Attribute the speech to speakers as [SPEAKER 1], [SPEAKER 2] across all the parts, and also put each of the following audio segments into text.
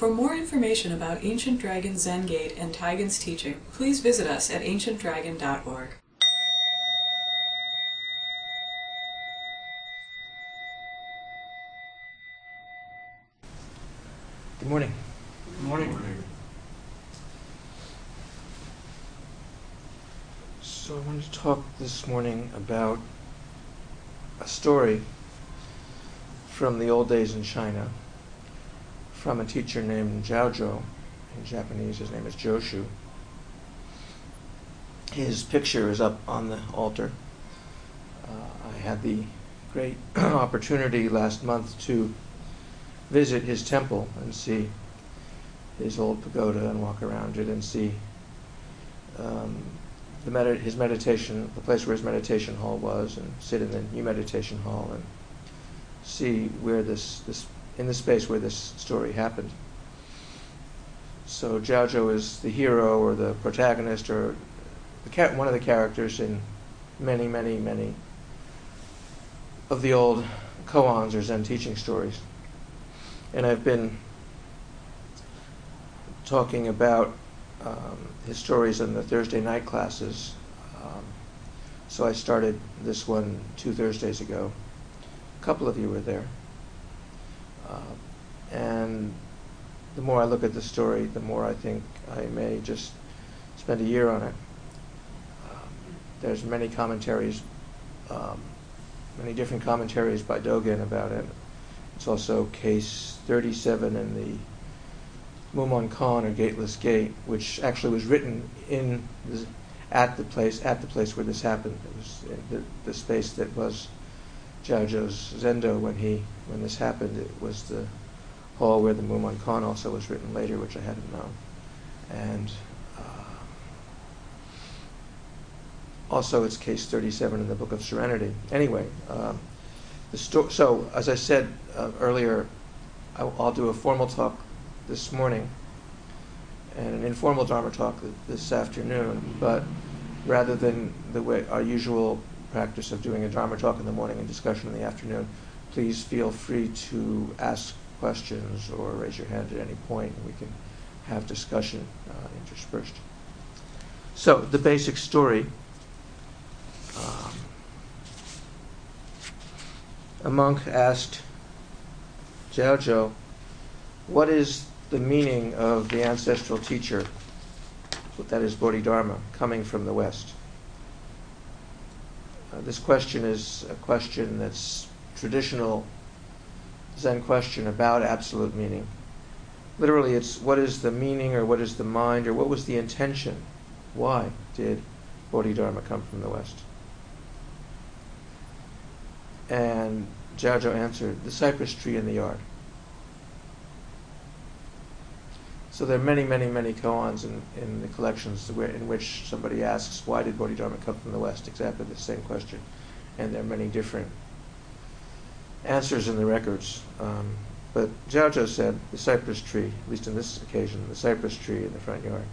[SPEAKER 1] For more information about Ancient Dragon Zen Gate and Taigen's teaching, please visit us at ancientdragon.org.
[SPEAKER 2] Good morning.
[SPEAKER 3] Good morning.
[SPEAKER 2] So I wanted to talk this morning about a story from the old days in China, from a teacher named Jiaozhou. In Japanese, his name is Joshu. His picture is up on the altar. I had the great opportunity last month to visit his temple and see his old pagoda and walk around it and see his meditation, the place where his meditation hall was, and sit in the new meditation hall and see where this in the space where this story happened. So Jiaozhou is the hero or the protagonist or one of the characters in many, many, many of the old koans or Zen teaching stories. And I've been talking about his stories in the Thursday night classes. So I started this one 2 Thursdays ago. A couple of you were there. And the more I look at the story, the more I think I may just spend a year on it. There's many commentaries, many different commentaries by Dogen about it. It's also case 37 in the Mumon Kon, or Gateless Gate, which actually was written at the place where this happened. It was in the space that was Jiaozhou's Zendo when this happened. It was the hall where the Mumon Kon also was written later, which I hadn't known. And also it's case 37 in the Book of Serenity. Anyway, so as I said earlier, I'll do a formal talk this morning and an informal Dharma talk this afternoon, but rather than our usual practice of doing a Dharma talk in the morning and discussion in the afternoon, please feel free to ask questions or raise your hand at any point, and we can have discussion interspersed. So the basic story. A monk asked Jiaozhou, what is the meaning of the ancestral teacher, that is Bodhidharma, coming from the West? This question is a question that's traditional Zen question about absolute meaning. Literally, it's what is the meaning, or what is the mind, or what was the intention? Why did Bodhidharma come from the West? And Jiaozhou answered, the cypress tree in the yard. So there are many, many, many koans in the collections in which somebody asks, why did Bodhidharma come from the West? Exactly the same question. And there are many different answers in the records. But Jiaozhou said, the cypress tree, at least in this occasion, the cypress tree in the front yard.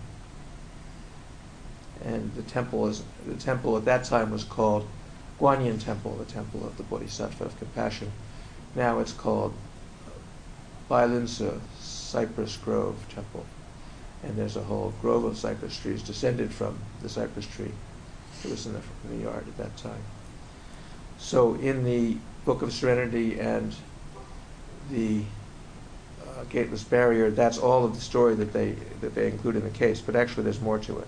[SPEAKER 2] And the temple at that time was called Guanyin Temple, the temple of the Bodhisattva of compassion. Now it's called Bailinsa Cypress Grove Temple. And there's a whole grove of cypress trees descended from the cypress tree that was in the yard at that time. So in the Book of Serenity and the Gateless Barrier, that's all of the story that they include in the case. But actually, there's more to it.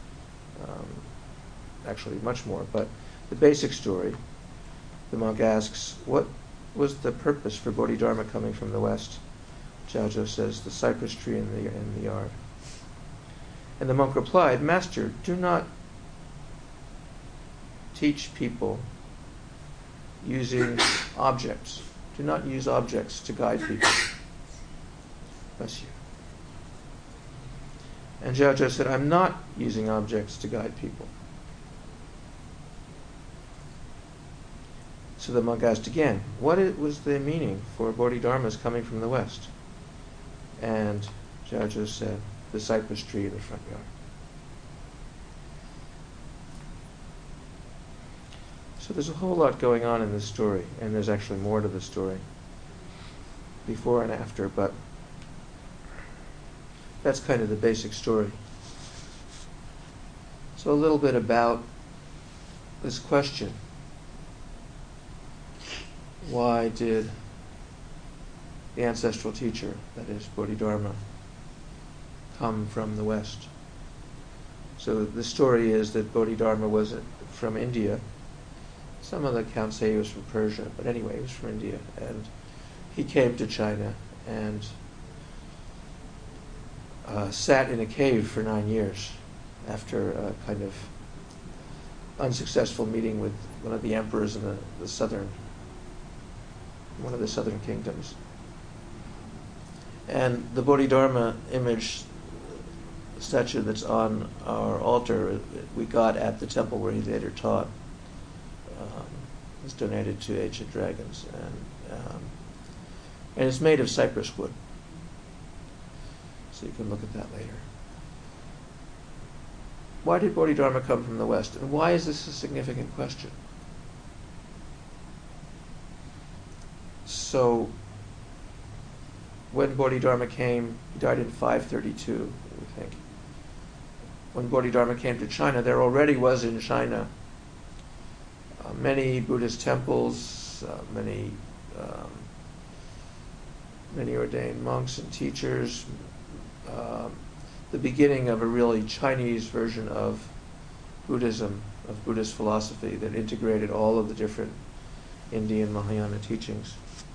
[SPEAKER 2] Actually, much more. But the basic story, the monk asks, what was the purpose for Bodhidharma coming from the West? Jiaozhou says, the cypress tree in the yard. And the monk replied, Master, do not teach people using objects. Do not use objects to guide people. Bless you. And Jiaozhou said, I'm not using objects to guide people. So the monk asked again, what was the meaning for Bodhidharma's coming from the West? And Jiaozhou said, the cypress tree in the front yard. So there's a whole lot going on in this story, and there's actually more to the story, before and after, but That's kind of the basic story. So a little bit about this question. Why did the ancestral teacher, that is Bodhidharma, come from the West? So the story is that Bodhidharma was from India. Some of the accounts say he was from Persia, but anyway, he was from India. And he came to China and sat in a cave for 9 years after a kind of unsuccessful meeting with one of the emperors in one of the southern kingdoms. And the Bodhidharma image statue that's on our altar, we got at the temple where he later taught. It's donated to Ancient Dragons, and it's made of cypress wood. So you can look at that later. Why did Bodhidharma come from the West? And why is this a significant question? So, when Bodhidharma came, he died in 532, we think. When Bodhidharma came to China, there already was in China many Buddhist temples, many ordained monks and teachers, the beginning of a really Chinese version of Buddhism, of Buddhist philosophy that integrated all of the different Indian Mahayana teachings.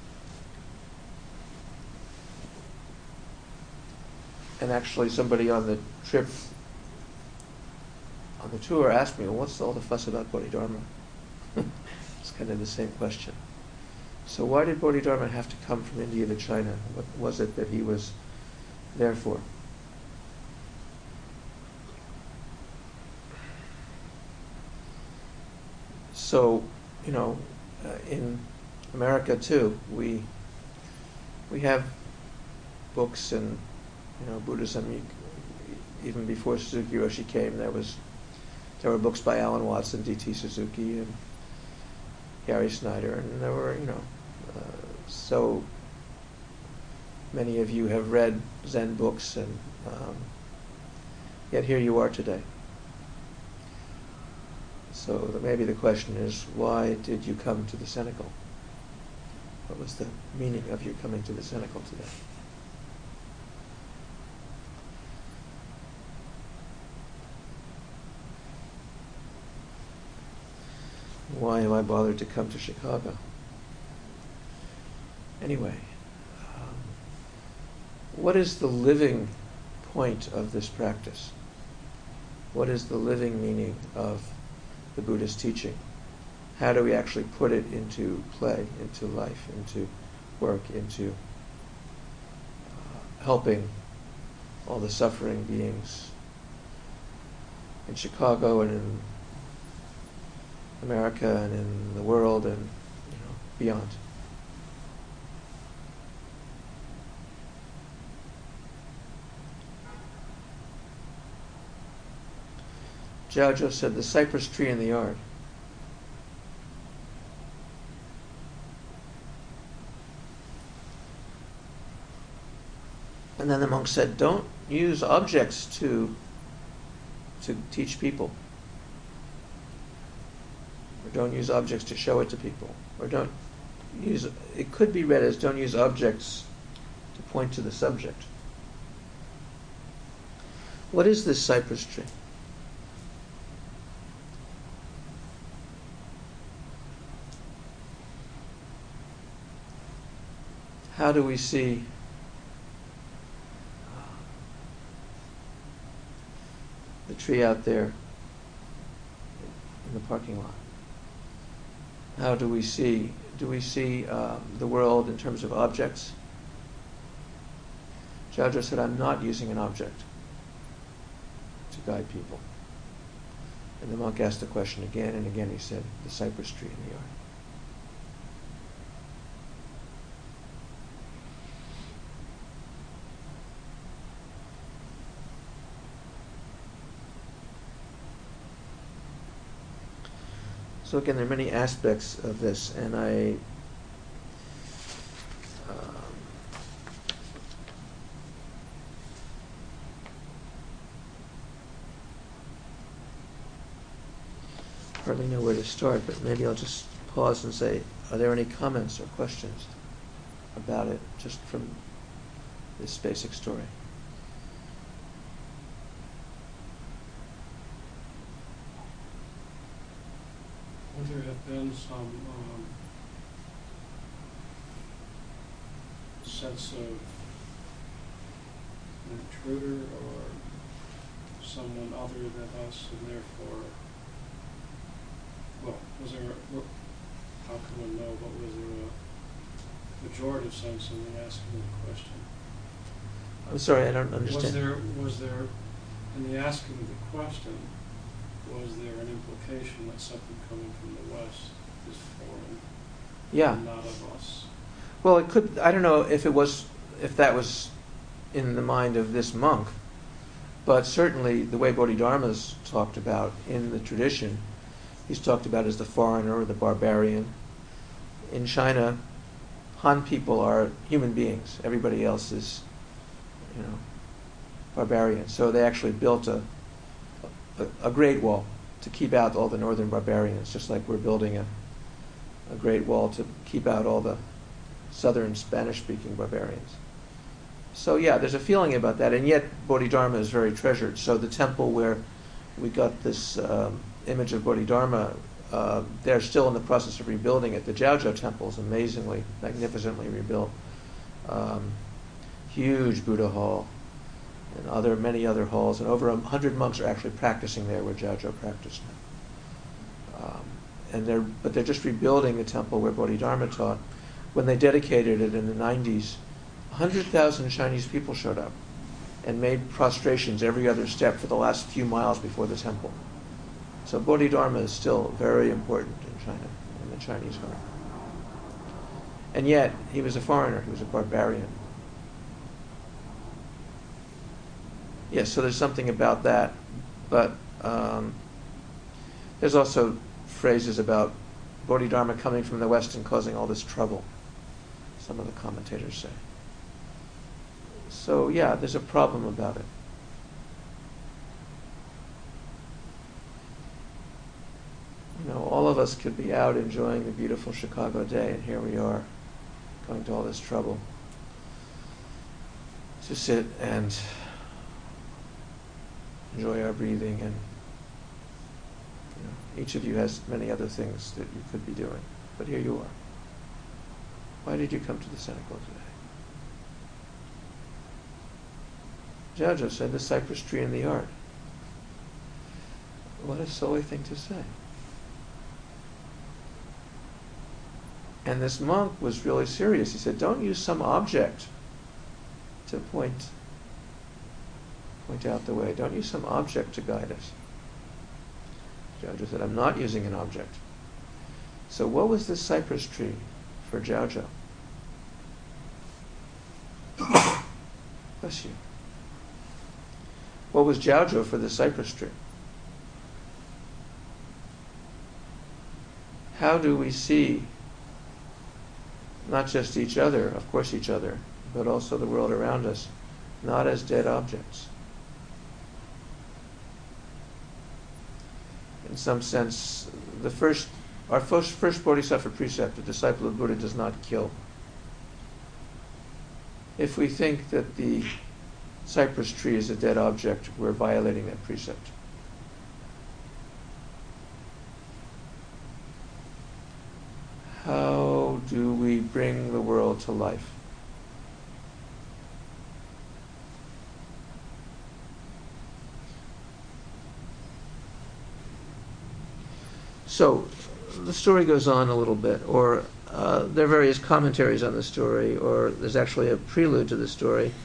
[SPEAKER 2] And actually somebody on the trip, on the tour, asked me, well, what's all the fuss about Bodhidharma? It's kind of the same question. So why did Bodhidharma have to come from India to China? What was it that he was there for? So, in America too, we have books and Buddhism. Even before Suzuki Roshi came, there were books by Alan Watson, D.T. Suzuki, and Gary Snyder, and there were so many of you have read Zen books, and yet here you are today. So maybe the question is, why did you come to the Cenacle? What was the meaning of your coming to the Cenacle today? Why am I bothered to come to Chicago? Anyway, what is the living point of this practice? What is the living meaning of the Buddhist teaching? How do we actually put it into play, into life, into work, into helping all the suffering beings in Chicago and in America and in the world and beyond? Jiao said, the cypress tree in the yard. And then the monk said, don't use objects to teach people. Or don't use objects to show it to people. Or it could be read as don't use objects to point to the subject. What is this cypress tree? How do we see the tree out there in the parking lot? How do we see the world in terms of objects? Jiao said, I'm not using an object to guide people. And the monk asked the question again and again. He said, the cypress tree in the yard. So again, there are many aspects of this, and hardly know where to start, but maybe I'll just pause and say, are there any comments or questions about it, just from this basic story?
[SPEAKER 3] Would there have been some sense of an intruder or someone other than us, and therefore, well, was there, how can one know, but was there a pejorative sense in the asking of the question?
[SPEAKER 2] I'm sorry, I don't understand.
[SPEAKER 3] Was there, in the asking of the question, was there an implication that something coming from the West is foreign,
[SPEAKER 2] Yeah.
[SPEAKER 3] and not of us?
[SPEAKER 2] Well, it could. I don't know if that was in the mind of this monk, but certainly the way Bodhidharma's talked about in the tradition, he's talked about as the foreigner or the barbarian. In China, Han people are human beings. Everybody else is, barbarian. So they actually built a great wall to keep out all the northern barbarians, just like we're building a great wall to keep out all the southern Spanish-speaking barbarians. So yeah, there's a feeling about that, and yet Bodhidharma is very treasured. So the temple where we got this image of Bodhidharma, they're still in the process of rebuilding it. The Jiaozhou temple is amazingly, magnificently rebuilt. Huge Buddha hall, and many other halls, and over 100 monks are actually practicing there where Jiaozhou practiced now. But they're just rebuilding the temple where Bodhidharma taught. When they dedicated it in the 90s, 100,000 Chinese people showed up and made prostrations every other step for the last few miles before the temple. So Bodhidharma is still very important in China, in the Chinese heart. And yet, he was a foreigner, he was a barbarian. Yes, so there's something about that, but there's also phrases about Bodhidharma coming from the West and causing all this trouble, some of the commentators say. So yeah, there's a problem about it. All of us could be out enjoying the beautiful Chicago day, and here we are, going to all this trouble to sit and enjoy our breathing, and each of you has many other things that you could be doing, but here you are. Why did you come to the Cenacle today? Jiaozhou said the cypress tree in the yard. What a silly thing to say. And this monk was really serious. He said, don't use some object to point out the way. Don't use some object to guide us. Jiaozhou said, I'm not using an object. So what was this cypress tree for Jiaozhou? Bless you. What was Jiaozhou for the cypress tree? How do we see not just each other, of course each other, but also the world around us, not as dead objects? In some sense, our first bodhisattva precept, the disciple of Buddha does not kill. If we think that the cypress tree is a dead object, we're violating that precept. How do we bring the world to life? So, the story goes on a little bit, or there are various commentaries on the story, or there's actually a prelude to the story.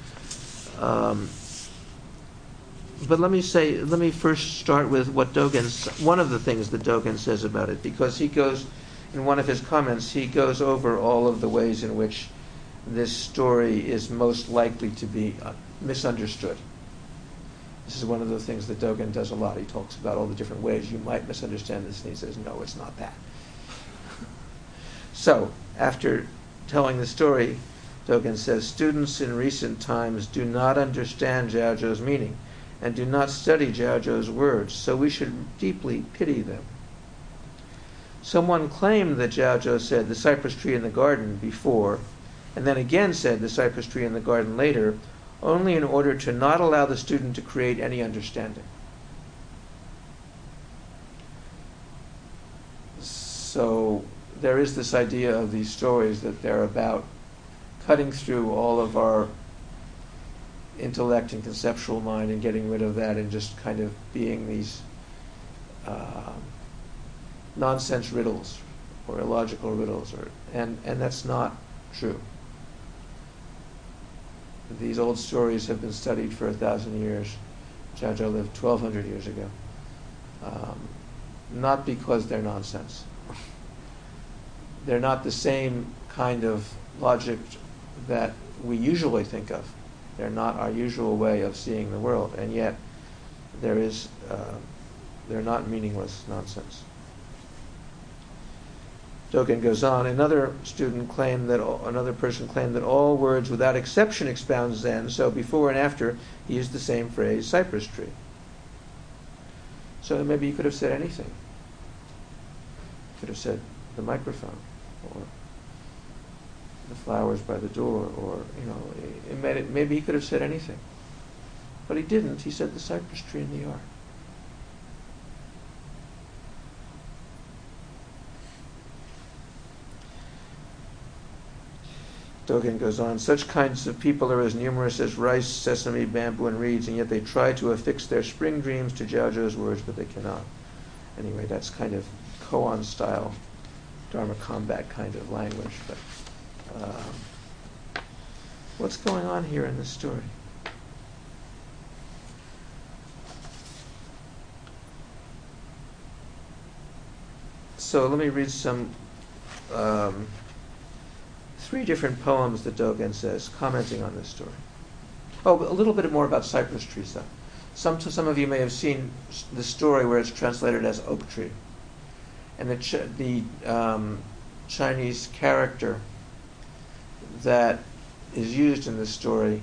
[SPEAKER 2] But let me first start with what one of the things that Dogen says about it, because he goes, in one of his comments, he goes over all of the ways in which this story is most likely to be misunderstood. This is one of the things that Dogen does a lot. He talks about all the different ways you might misunderstand this, and he says, no, it's not that. So, after telling the story, Dogen says, students in recent times do not understand Jiaozhou's meaning and do not study Jiaozhou's words, so we should deeply pity them. Someone claimed that Jiaozhou said the cypress tree in the garden before, and then again said the cypress tree in the garden later, only in order to not allow the student to create any understanding. So there is this idea of these stories that they're about cutting through all of our intellect and conceptual mind and getting rid of that and just kind of being these nonsense riddles or illogical riddles, and that's not true. These old stories have been studied for 1,000 years. Jiaozhou lived 1,200 years ago. Not because they're nonsense. They're not the same kind of logic that we usually think of. They're not our usual way of seeing the world, and yet they're not meaningless nonsense. Dogen goes on. Another person claimed that all words without exception expound Zen. So before and after, he used the same phrase, cypress tree. So maybe he could have said anything. He could have said the microphone, or the flowers by the door, or maybe he could have said anything. But he didn't. He said the cypress tree in the yard. Dogen goes on, such kinds of people are as numerous as rice, sesame, bamboo, and reeds, and yet they try to affix their spring dreams to Jiaozhou's words, but they cannot. Anyway, that's kind of koan style, Dharma combat kind of language. But what's going on here in this story? So let me read some 3 different poems that Dogen says, commenting on this story. Oh, a little bit more about cypress trees, though. Some of you may have seen the story where it's translated as oak tree. And the Chinese character that is used in this story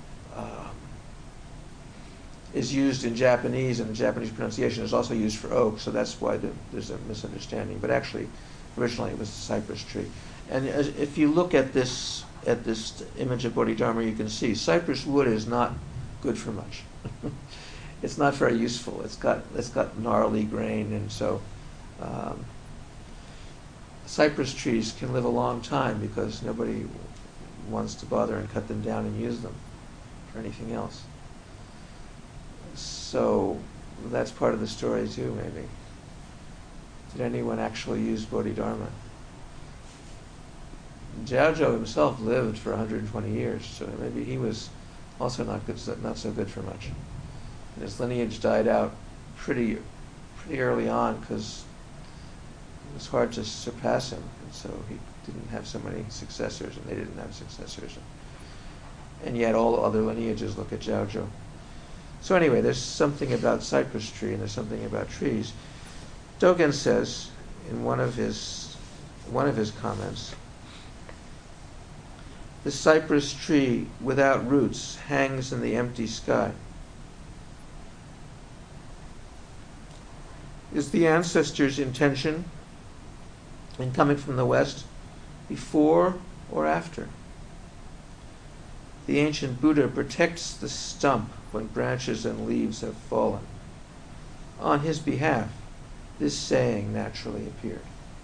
[SPEAKER 2] is used in Japanese, and the Japanese pronunciation is also used for oak, so that's why there's a misunderstanding. But actually, originally it was the cypress tree. And if you look at this image of Bodhidharma, you can see cypress wood is not good for much. It's not very useful. It's got gnarly grain, and so cypress trees can live a long time because nobody wants to bother and cut them down and use them for anything else. So that's part of the story too, maybe. Did anyone actually use Bodhidharma? Jiaozhou himself lived for 120 years, so maybe he was also not so good for much. And his lineage died out pretty early on because it was hard to surpass him, and so he didn't have so many successors, and they didn't have successors. And yet all other lineages look at Jiaozhou. So anyway, there's something about cypress tree, and there's something about trees. Dogen says in one of his comments, the cypress tree without roots hangs in the empty sky. Is the ancestors' intention in coming from the West before or after? The ancient Buddha protects the stump when branches and leaves have fallen. On his behalf, this saying naturally appeared.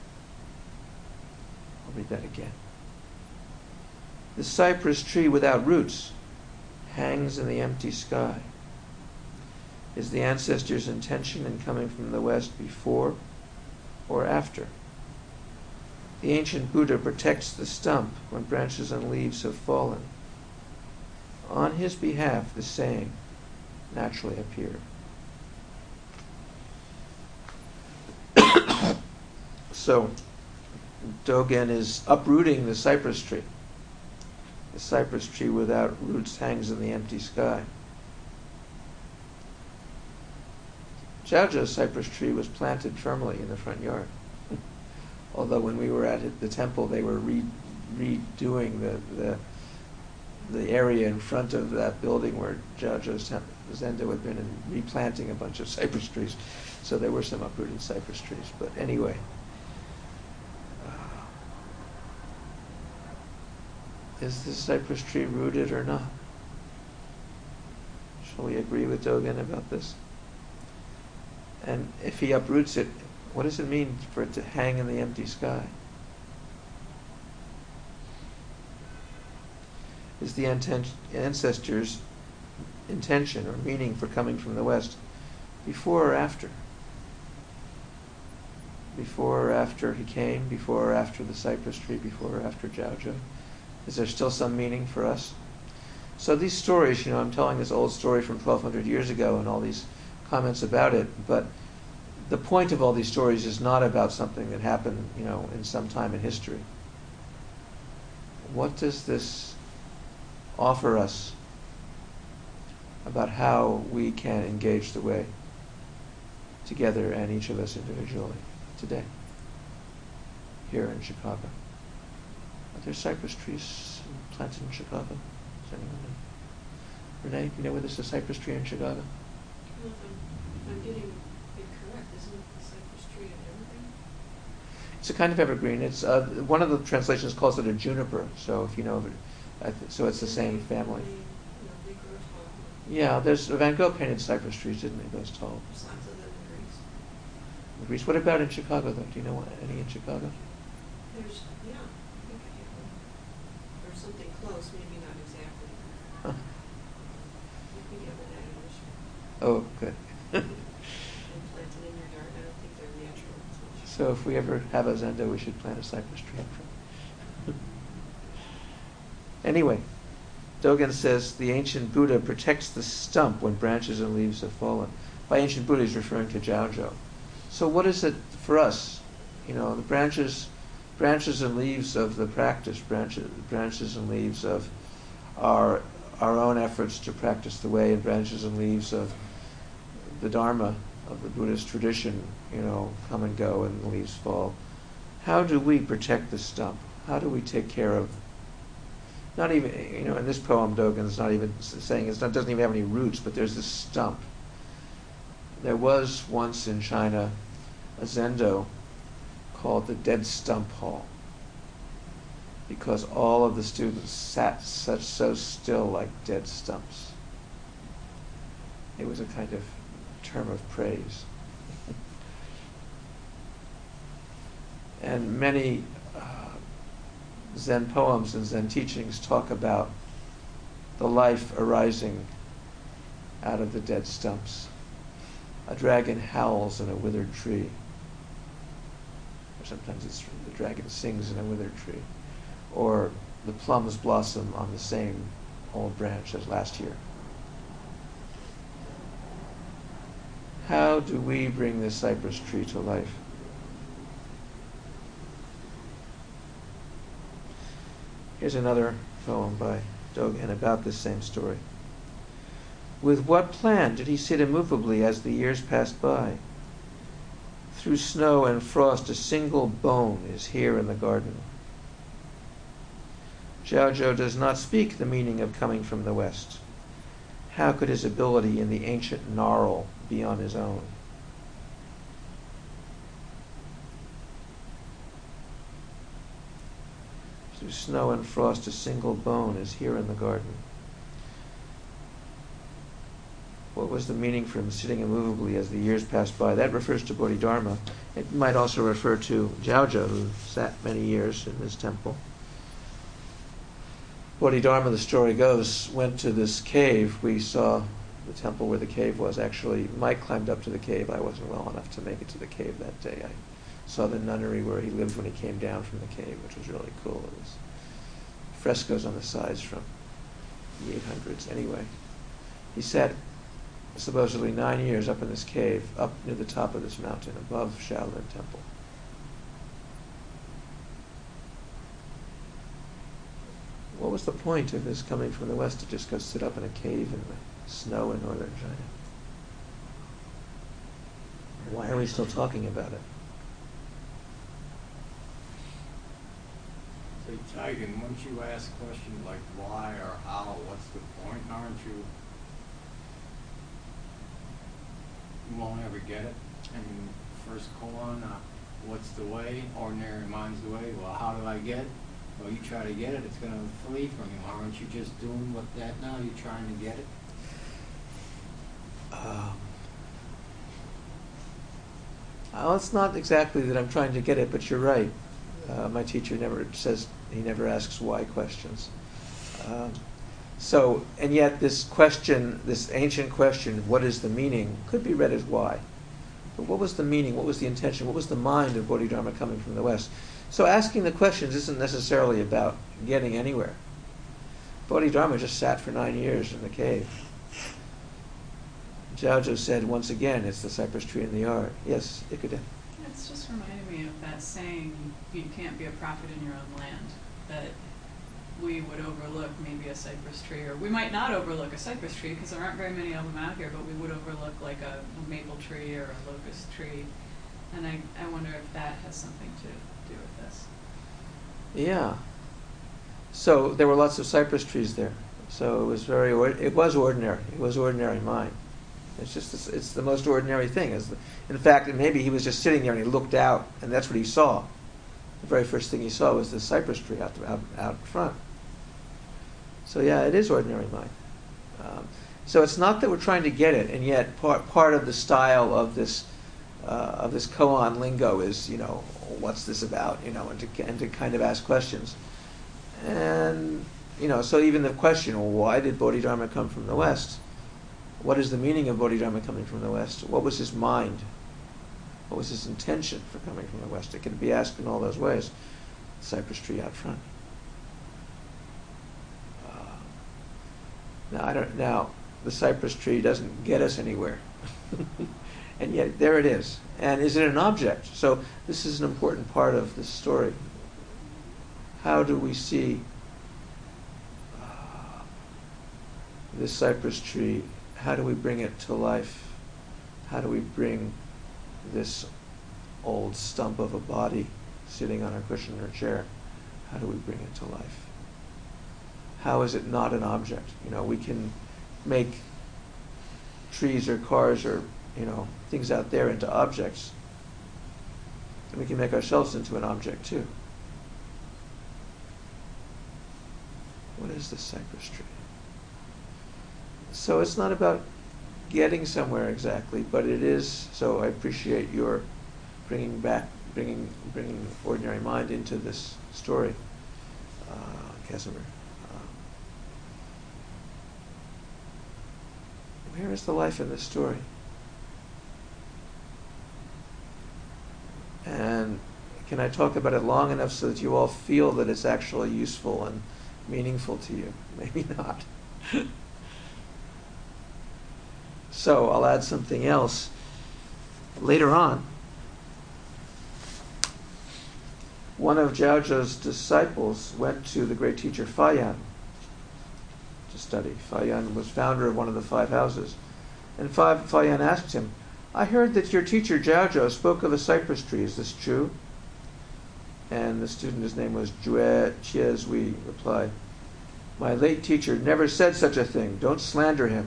[SPEAKER 2] I'll read that again. The cypress tree without roots hangs in the empty sky. Is the ancestors' intention in coming from the West before or after? The ancient Buddha protects the stump when branches and leaves have fallen. On his behalf, the saying naturally appeared. So, Dogen is uprooting the cypress tree. The cypress tree without roots hangs in the empty sky. Jiaozhou's cypress tree was planted firmly in the front yard. Although when we were at the temple, they were redoing the area in front of that building where Jiaozhou's Zendo had been, and replanting a bunch of cypress trees. So there were some uprooted cypress trees. But anyway, is this cypress tree rooted or not? Shall we agree with Dogen about this? And if he uproots it, what does it mean for it to hang in the empty sky? Is the ancestors' intention or meaning for coming from the West before or after? Before or after he came, before or after the cypress tree, before or after Jiaozhou? Is there still some meaning for us? So these stories, I'm telling this old story from 1200 years ago and all these comments about it, but the point of all these stories is not about something that happened, in some time in history. What does this offer us about how we can engage the way together and each of us individually today, here in Chicago? Are there cypress trees planted in Chicago? Does anyone know? Renee, you know where there's a cypress tree in Chicago?
[SPEAKER 4] Well, if I'm getting it correct, isn't it the cypress tree an evergreen?
[SPEAKER 2] It's a kind of evergreen. It's one of the translations calls it a juniper. So if you know of it, so it's the same family.
[SPEAKER 4] They grow tall.
[SPEAKER 2] Yeah, there's Van Gogh painted cypress trees, didn't he? Those tall.
[SPEAKER 4] There's lots of them in Greece.
[SPEAKER 2] In Greece. What about in Chicago, though? Do you know any in Chicago?
[SPEAKER 4] There's, I think I have one. Or something close, maybe not exactly.
[SPEAKER 2] Huh.
[SPEAKER 4] We have an addition.
[SPEAKER 2] Oh, good.
[SPEAKER 4] And planted in your yard. I don't think they're natural.
[SPEAKER 2] So if we ever have a zendo, we should plant a cypress tree up front. Anyway, Dogen says the ancient Buddha protects the stump when branches and leaves have fallen. By ancient Buddha, he's referring to Jiaozhou. So what is it for us? The branches and leaves of the practice, branches and leaves of our own efforts to practice the way, and branches and leaves of the Dharma, of the Buddhist tradition, come and go and the leaves fall. How do we protect the stump? How do we take care of, not even, in this poem, Dogen's not even saying, doesn't even have any roots, but there's this stump. There was once in China a zendo called the Dead Stump Hall, because all of the students sat so still like dead stumps. It was a kind of term of praise. And many Zen poems and Zen teachings talk about the life arising out of the dead stumps. A dragon howls in a withered tree. Or sometimes it's the dragon sings in a withered tree. Or the plums blossom on the same old branch as last year. How do we bring this cypress tree to life? Here's another poem by Dogen about this same story. With what plan did he sit immovably as the years passed by? Through snow and frost a single bone is here in the garden. Jiaozhou does not speak the meaning of coming from the West. How could his ability in the ancient gnarl be on his own? Through snow and frost a single bone is here in the garden. What was the meaning for him sitting immovably as the years passed by? That refers to Bodhidharma. It might also refer to Jiaozhou, who sat many years in this temple. Bodhidharma, the story goes, went to this cave. We saw the temple where the cave was. Actually, Mike climbed up to the cave. I wasn't well enough to make it to the cave that day. I saw the nunnery where he lived when he came down from the cave, which was really cool. It was frescoes on the sides from the 800s. Anyway, he sat supposedly 9 years up in this cave, up near the top of this mountain, above Shaolin Temple. What was the point of his coming from the West to just go sit up in a cave in the snow in northern China? Why are we still talking about it?
[SPEAKER 5] Say, Tigan, once you ask questions like why or how, what's the point, aren't you? You won't ever get it. And first koan, what's the way? Ordinary mind's the way. Well, how do I get? Well, you try to get it, it's going to flee from you. Aren't you just doing what that now? You're trying to get it?
[SPEAKER 2] Well, it's not exactly that I'm trying to get it, but you're right. My teacher never says, he never asks why questions. And yet this question, this ancient question, what is the meaning, could be read as why. But what was the meaning? What was the intention? What was the mind of Bodhidharma coming from the West? So asking the questions isn't necessarily about getting anywhere. Bodhidharma just sat for 9 years in the cave. Jiaozhou said, once again, it's the cypress tree in the yard. Yes, Ikuda.
[SPEAKER 1] It's just reminding me of that saying, you can't be a prophet in your own land, that we would overlook maybe a cypress tree, or we might not overlook a cypress tree because there aren't very many of them out here, but we would overlook like a maple tree or a locust tree. And I wonder if that has something to do with this.
[SPEAKER 2] Yeah. So there were lots of cypress trees there. So it was it was ordinary. It was ordinary mind. It's just it's the most ordinary thing. In fact, maybe he was just sitting there and he looked out, and that's what he saw. The very first thing he saw was the cypress tree out front. So yeah, it is ordinary mind. So it's not that we're trying to get it, and yet part of the style of this koan lingo is, what's this about, and to kind of ask questions. And so even the question, well, why did Bodhidharma come from the West? What is the meaning of Bodhidharma coming from the West? What was his mind? What was his intention for coming from the West? It can be asked in all those ways. Cypress tree out front. Now the cypress tree doesn't get us anywhere, and yet there it is. And is it an object? So this is an important part of this story. How do we see this cypress tree? How do we bring it to life? How do we bring this old stump of a body sitting on a cushion or chair? How do we bring it to life? How is it not an object? We can make trees or cars or things out there into objects, and we can make ourselves into an object too. What is this cypress tree? So it's not about getting somewhere exactly, but it is. So I appreciate your bringing ordinary mind into this story, Casimir. Where is the life in this story? And can I talk about it long enough so that you all feel that it's actually useful and meaningful to you? Maybe not. So I'll add something else. Later on, one of Jiaozhou's disciples went to the great teacher Fayan to study. Fayan was founder of one of the 5 houses. And Fayan asked him, I heard that your teacher Jiaozhou spoke of a cypress tree. Is this true? And the student, his name was Jue Chiezui, replied, my late teacher never said such a thing. Don't slander him.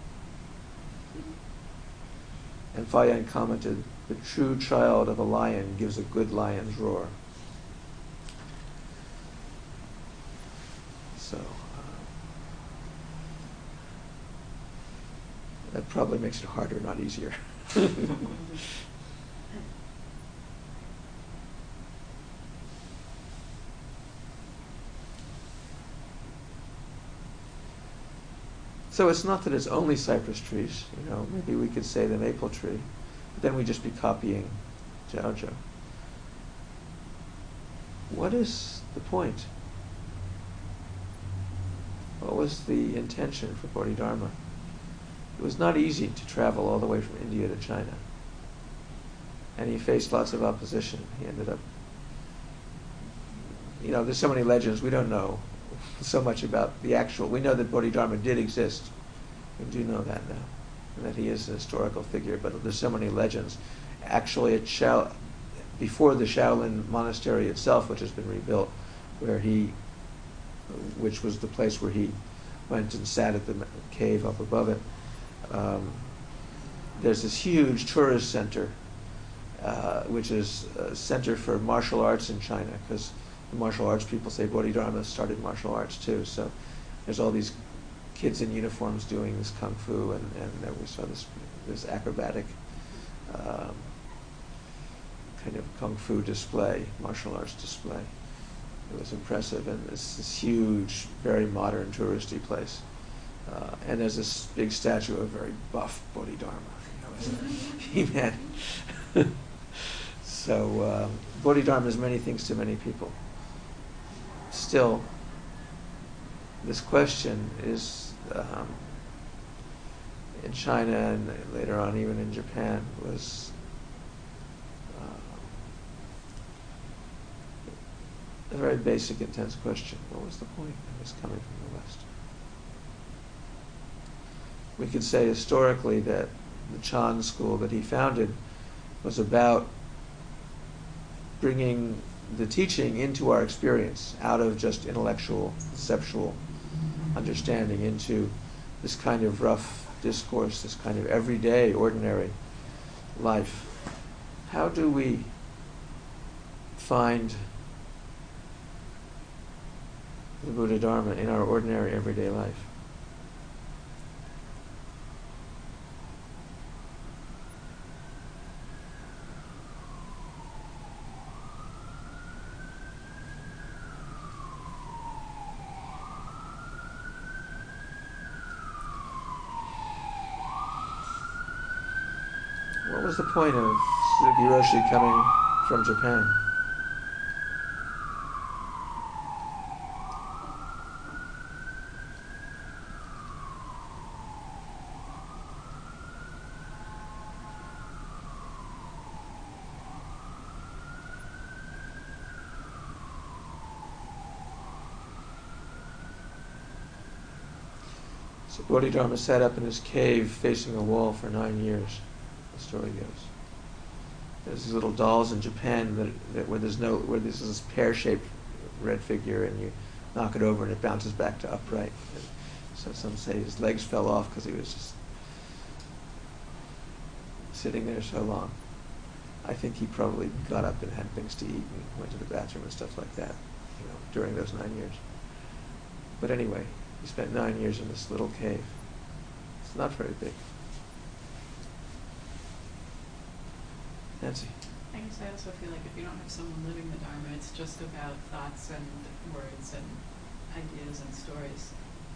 [SPEAKER 2] And Fayan commented, the true child of a lion gives a good lion's roar. So, that probably makes it harder, not easier. So it's not that it's only cypress trees, maybe we could say the maple tree, but then we'd just be copying Jiaozhou. What is the point? What was the intention for Bodhidharma? It was not easy to travel all the way from India to China. And he faced lots of opposition. He ended up, there's so many legends, we don't know so much about the actual. We know that Bodhidharma did exist. We do know that now, and that he is a historical figure, but there's so many legends. Actually, before the Shaolin monastery itself, which has been rebuilt, which was the place where he went and sat at the cave up above it, there's this huge tourist center, which is a center for martial arts in China, because the martial arts people say Bodhidharma started martial arts too. So there's all these kids in uniforms doing this kung fu, and then we saw this acrobatic kind of kung fu display, martial arts display. It was impressive, and it's this huge, very modern touristy place. And there's this big statue of a very buff Bodhidharma, He-Man. So Bodhidharma is many things to many people. Still, this question is in China and later on even in Japan was a very basic, intense question. What was the point? It was coming from the West. We could say historically that the Chan school that he founded was about bringing the teaching into our experience, out of just intellectual, conceptual understanding, into this kind of rough discourse, this kind of everyday, ordinary life. How do we find the Buddha Dharma in our ordinary, everyday life? What was the point of Suzuki Roshi coming from Japan? So Bodhidharma sat up in his cave facing a wall for 9 years, the story goes. There's these little dolls in Japan where there's this pear-shaped red figure, and you knock it over and it bounces back to upright. And so some say his legs fell off because he was just sitting there so long. I think he probably got up and had things to eat and went to the bathroom and stuff like that, during those 9 years. But anyway, he spent 9 years in this little cave. It's not very big. Nancy?
[SPEAKER 1] I guess I also feel like if you don't have someone living the Dharma, it's just about thoughts and words and ideas and stories.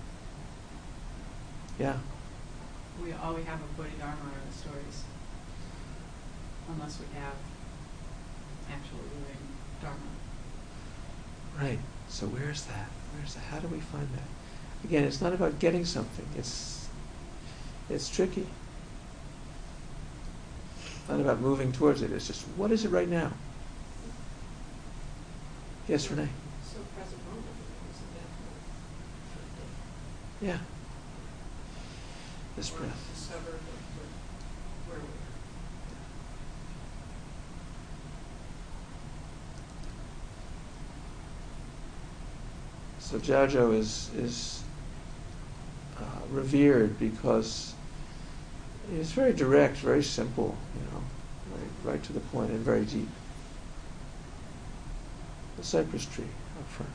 [SPEAKER 2] Yeah.
[SPEAKER 1] All we have of Bodhidharma are the stories, unless we have actual living Dharma.
[SPEAKER 2] Right. So where's that? How do we find that? Again, it's not about getting something. It's tricky. Not about moving towards it. It's just, what is it right now? Yes, Renee?
[SPEAKER 4] So present moment isn't that
[SPEAKER 2] Yeah. This breath.
[SPEAKER 4] discover where we are.
[SPEAKER 2] So Jiaozhou is revered because it's very direct, very simple, right to the point, and very deep. The cypress tree up front.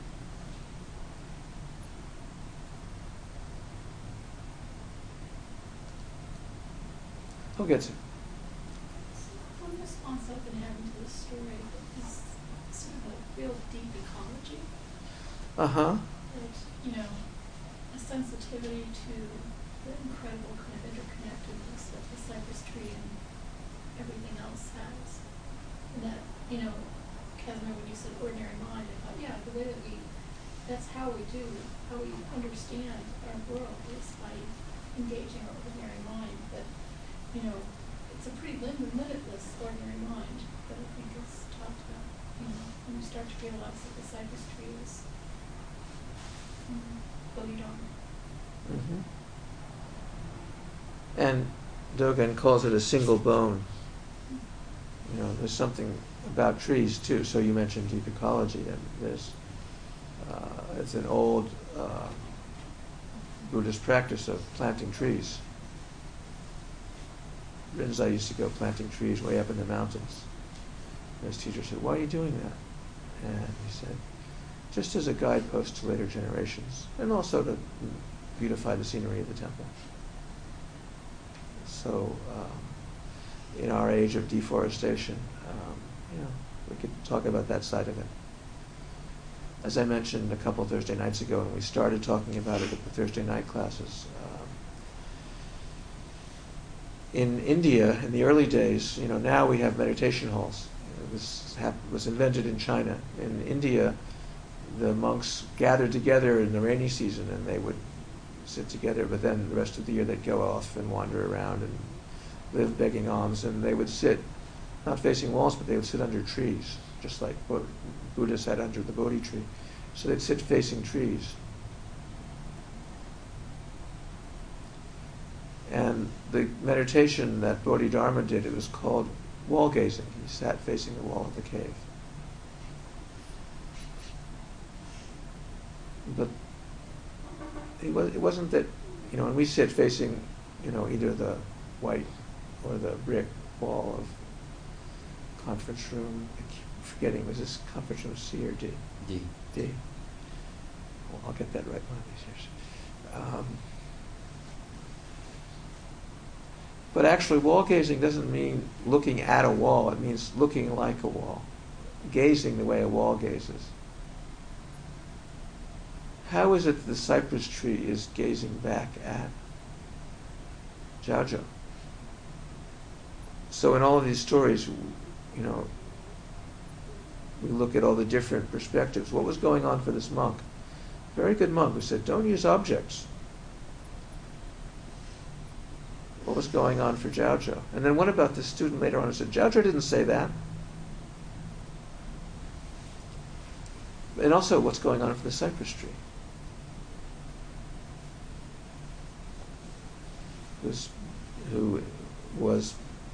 [SPEAKER 2] I'll get to it.
[SPEAKER 6] One response I've been having to this story is sort of a real deep ecology.
[SPEAKER 2] Uh-huh.
[SPEAKER 6] That, a sensitivity to the incredible kind of interconnectedness that the cypress tree and everything else has. And that, Casimir, when you said ordinary mind, I thought, yeah, the way that that's how we understand our world is by engaging our ordinary mind. But, it's a pretty limitless ordinary mind that I think is talked about. When you start to realize that the cypress tree is Bodhidharma.
[SPEAKER 2] Mm-hmm. And Dogen calls it a single bone. There's something about trees too. So you mentioned deep ecology, and there's it's an old Buddhist practice of planting trees. Rinzai used to go planting trees way up in the mountains. And his teacher said, "Why are you doing that?" And he said, just as a guidepost to later generations, and also to beautify the scenery of the temple. So, in our age of deforestation, we could talk about that side of it. As I mentioned a couple Thursday nights ago, when we started talking about it at the Thursday night classes, in India, in the early days, now we have meditation halls. This was invented in China. In India, the monks gathered together in the rainy season, and they would sit together, but then the rest of the year they'd go off and wander around and live begging alms, and they would sit, not facing walls, but they would sit under trees, just like Buddha sat under the Bodhi tree. So they'd sit facing trees. And the meditation that Bodhidharma did, it was called wall gazing. He sat facing the wall of the cave. But it wasn't that, when we sit facing, either the white or the brick wall of conference room, I keep forgetting, was this conference room C or D?
[SPEAKER 7] D.
[SPEAKER 2] D. Well, I'll get that right one of these years. But actually, wall gazing doesn't mean looking at a wall. It means looking like a wall, gazing the way a wall gazes. How is it that the cypress tree is gazing back at Jiaozhou? So in all of these stories, we look at all the different perspectives. What was going on for this monk? Very good monk who said, don't use objects. What was going on for Jiaozhou? And then what about the student later on who said, Jiaozhou didn't say that? And also what's going on for the cypress tree? Who was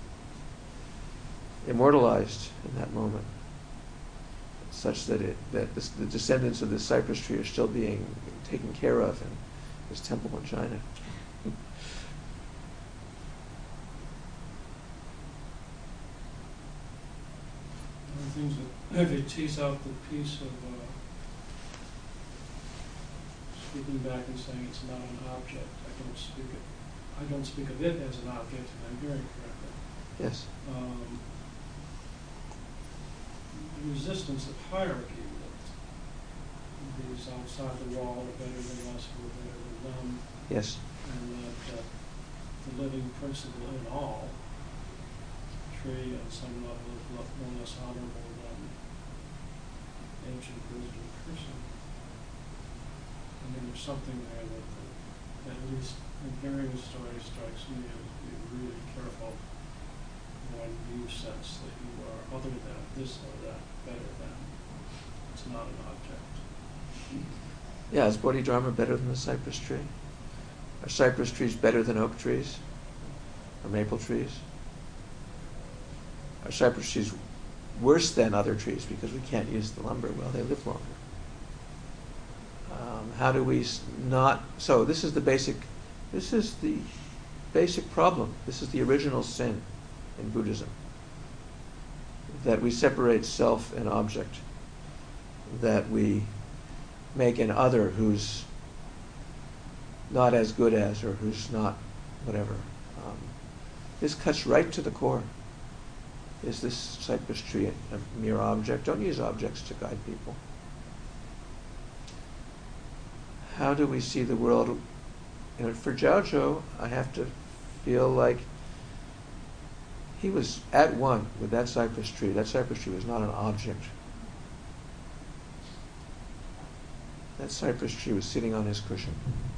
[SPEAKER 2] immortalized in that moment, such that the descendants of this cypress tree are still being taken care of in this temple in China.
[SPEAKER 3] One of the things that they tease out the piece of speaking back and saying it's not an object. I don't speak of it as an object, if I'm hearing correctly.
[SPEAKER 2] Yes.
[SPEAKER 3] The resistance of hierarchy, that these outside the wall are better than us, we're better than them,
[SPEAKER 2] Yes.
[SPEAKER 3] and that the living principle in all, tree on some level is no less honorable than ancient wisdom person. I mean, there's something there that at least in hearing the story strikes me as being really careful when you sense that you are other than this or that, better than. It's not an object.
[SPEAKER 2] Yeah, is Bodhidharma better than the cypress tree? Are cypress trees better than oak trees? Or maple trees? Are cypress trees worse than other trees because we can't use the lumber? Well, they live longer. How do we not? So this is the basic problem. This is the original sin in Buddhism, that we separate self and object, that we make an other who's not as good as, or who's not whatever. This cuts right to the core. Is this cypress tree a mere object? Don't use objects to guide people. How do we see the world? For Jiaozhou, I have to feel like he was at one with that cypress tree. That cypress tree was not an object. That cypress tree was sitting on his cushion.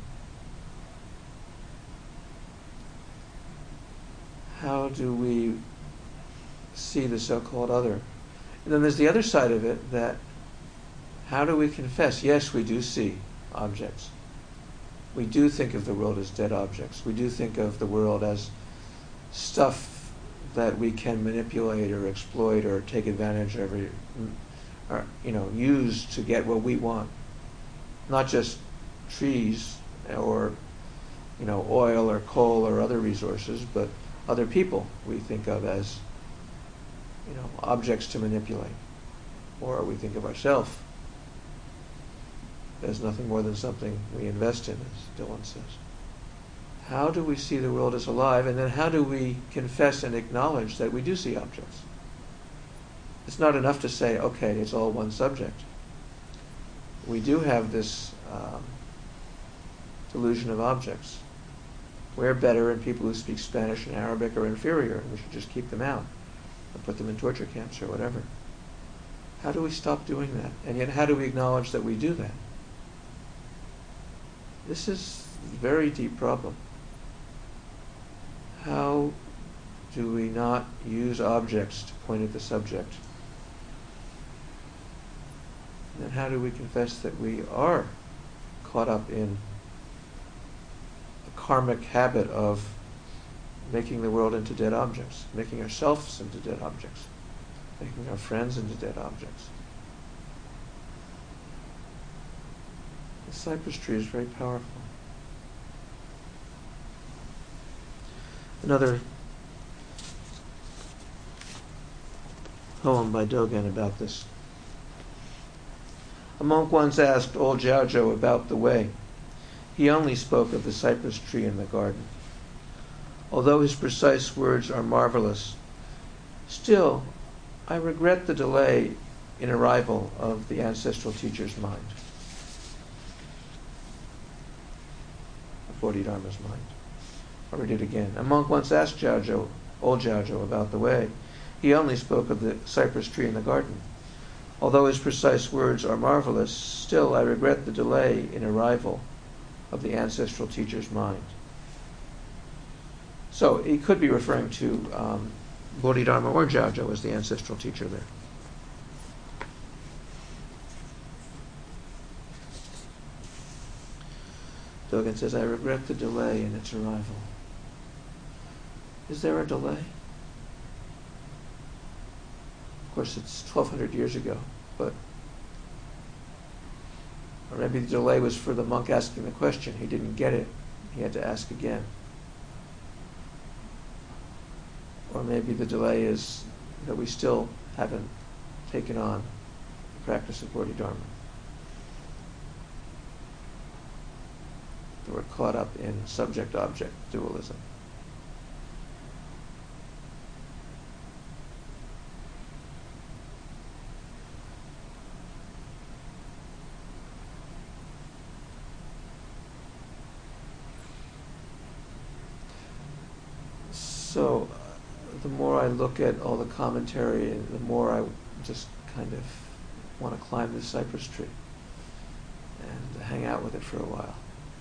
[SPEAKER 2] How do we see the so-called other? And then there's the other side of it, that how do we confess? Yes, we do see objects. We do think of the world as dead objects. We do think of the world as stuff that we can manipulate or exploit or take advantage of, or use to get what we want. Not just trees or oil or coal or other resources, but other people we think of as objects to manipulate. Or we think of ourselves as nothing more than something we invest in, as Dylan says. How do we see the world as alive, and then how do we confess and acknowledge that we do see objects? It's not enough to say, okay, it's all one subject. We do have this delusion of objects. We're better, and people who speak Spanish and Arabic are inferior, and we should just keep them out and put them in torture camps or whatever. How do we stop doing that? And yet how do we acknowledge that we do that? This is a very deep problem. How do we not use objects to point at the subject? And how do we confess that we are caught up in a karmic habit of making the world into dead objects, making ourselves into dead objects, making our friends into dead objects? The cypress tree is very powerful. Another poem by Dogen about this. A monk once asked old Jiaozhou about the way. He only spoke of the cypress tree in the garden. Although his precise words are marvelous, still, I regret the delay in arrival of the ancestral teacher's mind, of Bodhidharma's mind. I'll read it again. A monk once asked old Jiaozhou about the way. He only spoke of the cypress tree in the garden. Although his precise words are marvelous, still I regret the delay in arrival of the ancestral teacher's mind. So he could be referring to Bodhidharma or Jiaozhou as the ancestral teacher there. Dogen says, I regret the delay in its arrival. Is there a delay? Of course, it's 1,200 years ago, but or maybe the delay was for the monk asking the question. He didn't get it. He had to ask again. Or maybe the delay is that we still haven't taken on the practice of Bodhidharma. That we're caught up in subject-object dualism. So the more I look at all the commentary, the more I just kind of want to climb this cypress tree and hang out with it for a while.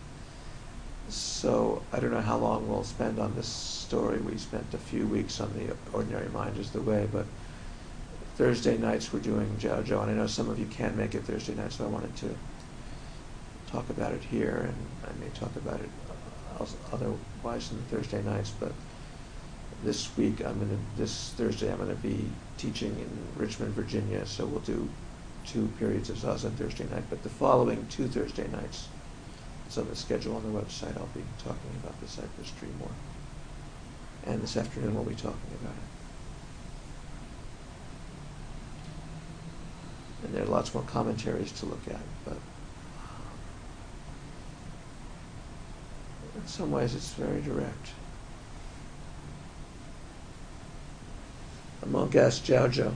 [SPEAKER 2] So I don't know how long we'll spend on this story. We spent a few weeks on the Ordinary Mind is the Way, but Thursday nights we're doing Jiaozhou, and I know some of you can't make it Thursday night, so I wanted to talk about it here, and I may talk about it otherwise on the Thursday nights, but this Thursday I'm going to be teaching in Richmond, Virginia, so we'll do 2 periods of Zazen Thursday night, but the following 2 Thursday nights, it's on the schedule on the website, I'll be talking about the cypress tree more. And this afternoon we'll be talking about it. And there are lots more commentaries to look at, but in some ways it's very direct. A monk asked Jiaozhou,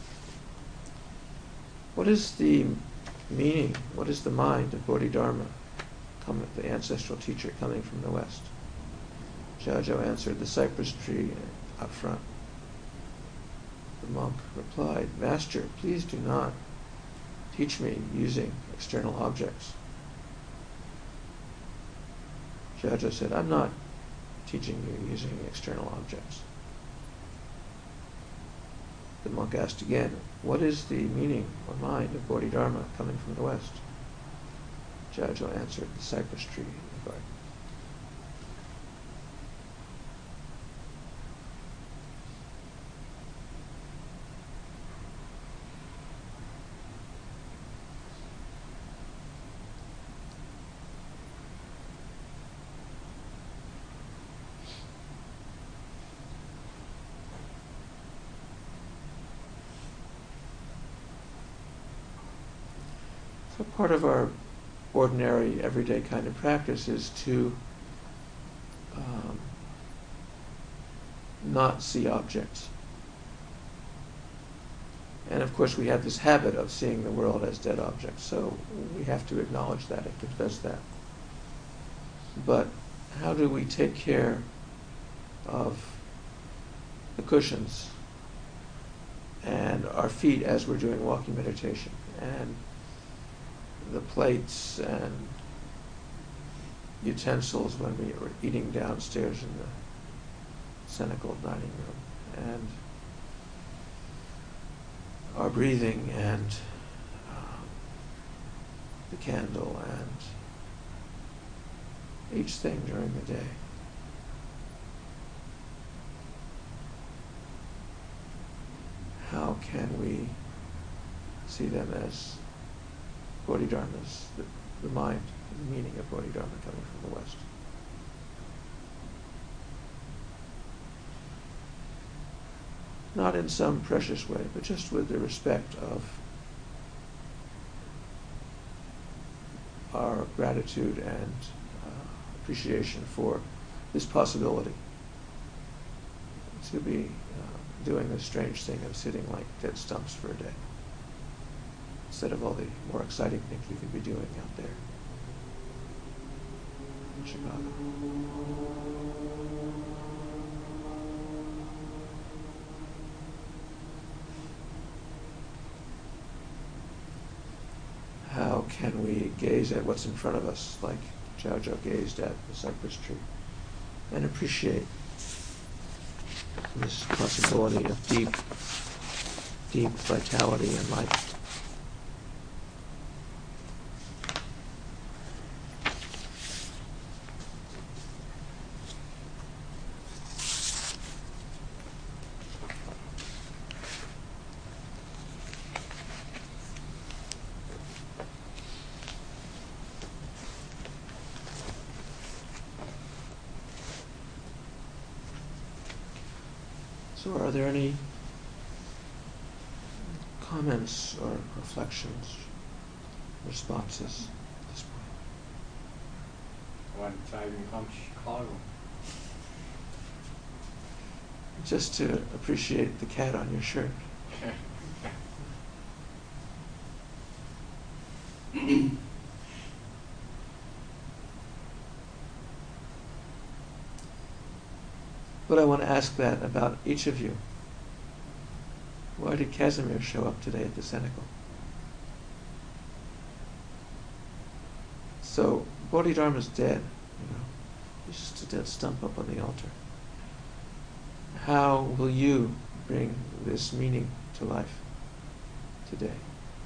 [SPEAKER 2] what is the meaning, what is the mind of Bodhidharma, the ancestral teacher coming from the West? Jiaozhou answered, the cypress tree up front. The monk replied, Master, please do not teach me using external objects. Jiaozhou said, I'm not teaching you using external objects. The monk asked again, what is the meaning or mind of Bodhidharma coming from the West? Jiaozhou answered, the cypress tree in the garden. So part of our ordinary, everyday kind of practice is to not see objects. And of course we have this habit of seeing the world as dead objects, so we have to acknowledge that and confess that. But how do we take care of the cushions and our feet as we're doing walking meditation, and the plates and utensils when we are eating downstairs in the Senecal dining room, and our breathing, and the candle, and each thing during the day? How can we see them as Bodhidharmas, the mind, the meaning of Bodhidharma coming from the West? Not in some precious way, but just with the respect of our gratitude and appreciation for this possibility to be doing this strange thing of sitting like dead stumps for a day, instead of all the more exciting things we could be doing out there in Chicago. How can we gaze at what's in front of us like Jiao gazed at the cypress tree and appreciate this possibility of deep vitality and life? So are there any comments or reflections, responses at this point?
[SPEAKER 5] When time you come to Chicago.
[SPEAKER 2] Just to appreciate the cat on your shirt. But I want to ask that about each of you. Why did Casimir show up today at the Senecal? So Bodhidharma's dead, He's just a dead stump up on the altar. How will you bring this meaning to life today?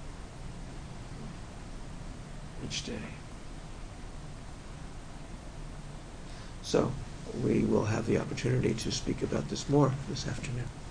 [SPEAKER 2] Each day. So we will have the opportunity to speak about this more this afternoon.